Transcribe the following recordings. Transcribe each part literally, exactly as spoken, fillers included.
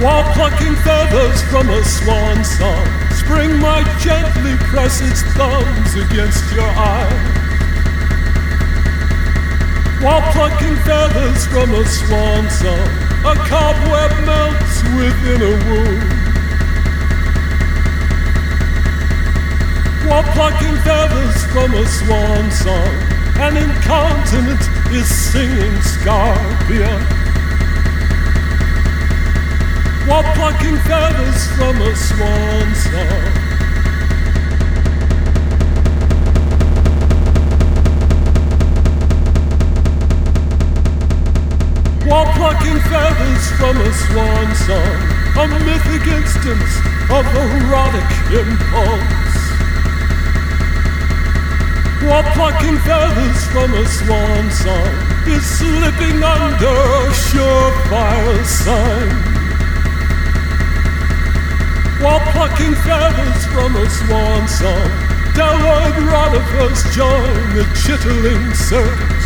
While plucking feathers from a swan song, spring might gently press its thumbs against your eye. While plucking feathers from a swan song, a cobweb melts within a wound. While plucking feathers from a swan song, an incontinent is singing Scarpia. While plucking feathers from a swan song, while plucking feathers from a swan song, a mythic instance of erotic impulse. While plucking feathers from a swan song is slipping under a surefire sign. While plucking feathers from a swan song, delloid rodifers join the chittering circuit.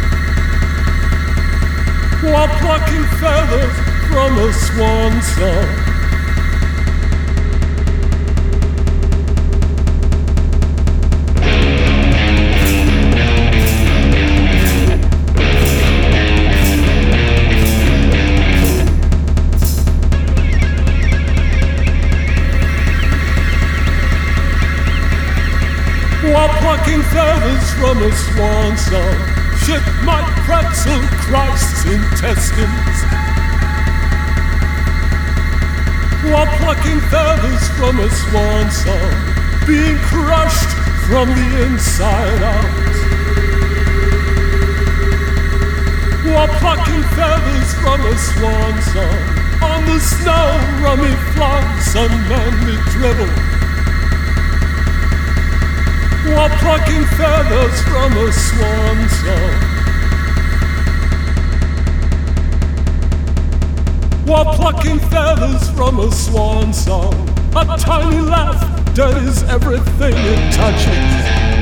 While plucking feathers from a swan song, while plucking feathers from a swan song, shit might pretzel Christ's intestines. While plucking feathers from a swan song, being crushed from the inside out. While plucking feathers from a swan song, on the snow rummy flaunts unmanly dribble. While plucking feathers from a swan song, while plucking feathers from a swan song, a tiny laugh dirties everything it touches.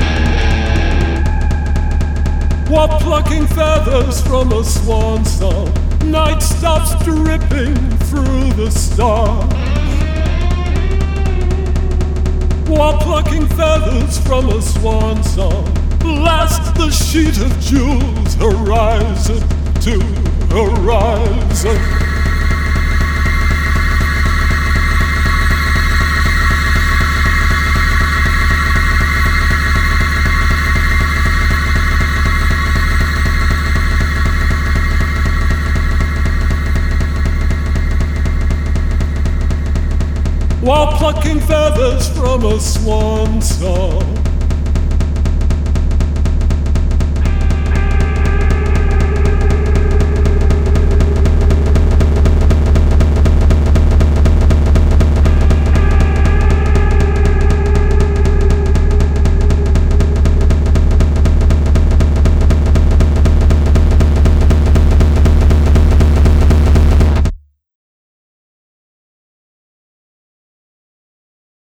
While plucking feathers from a swan song, night stops dripping through the stars. While plucking feathers from a swan song, blast the sheet of jewels horizon to horizon. While plucking feathers from a swan song.